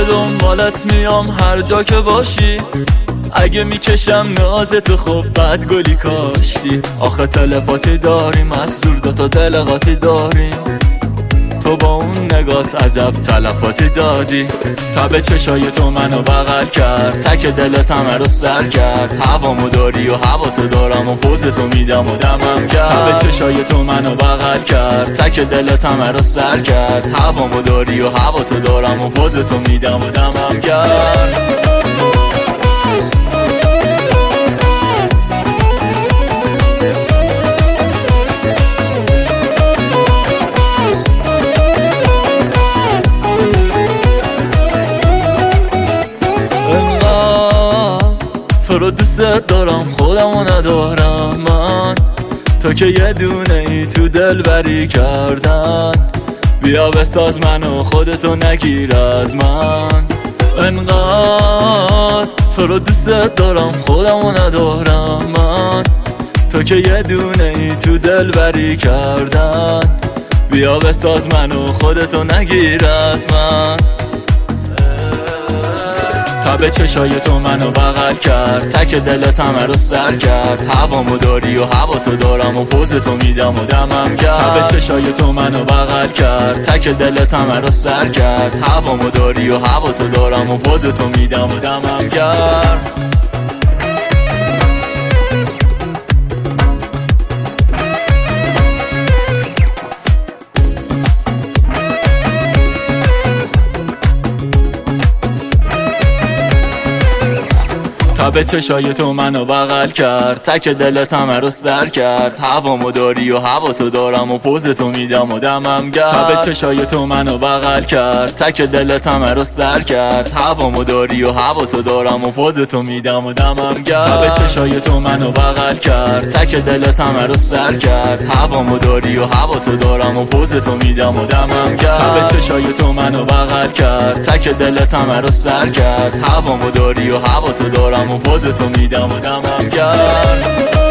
دنبالت میام هر جا که باشی. اگه میکشم نازتو خب بد گلی کاشتی. آخه تلپاتی داریم از دور دوتا دل قاطی داریم. تو با اون نگات عجب تلفاتی دادی. تب چشای تو منو بغل کرد، تک دلت همه رو سر کرد. هوامو داری و هوا تو دارم و پوزتو میدم و دمم کرد. تب چشای تو منو بغل کرد، تک دلت همه رو سر کرد. هوامو داری و هوا تو دارم و پوزتو میدم و دمم کرد. تو رو دوست دارم خودمو ندارم من. تو که یه دونه ای تو دل بری کردن. بیا بساز منو خودتو نگیر از من. انقدر تو رو دوست دارم خودمو ندارم من. تو که یه دونه ای تو دل بری کردن. بیا بساز منو خودتو نگیر از من. تب چشای تو منو بغل کرد، تک دلت همه رو سر کرد. هوامو داری و هوا تو دارم و پوزتو میدم و دمم کرد. تب چشای تو منو بغل کرد، تک دلت همه رو سر کرد. هوامو داری و هوا تو دارم و پوزتو میدم و دمم کرد. تب چشای تو منو بغل کرد، تک دلت همه رو سر کرد. هوامو داری و هوا تو دارم و پوزتو میدم و دمم کرد. تب چشای تو منو بغل کرد، تک دلت همه رو سر کرد. هوامو داری و هوا تو دارم و پوزتو میدم و دمم کرد. تب چشای تو منو بغل کرد، تک دلت همه رو سر کرد. هوامو داری و هوا تو دارم و پوزتو میدم و دمم کرد. تب چشای تو منو بغل کرد، تک دلت همه رو سر کرد. هوامو داری و هوا تو دارم و پوزتو میدم و دمم کرد.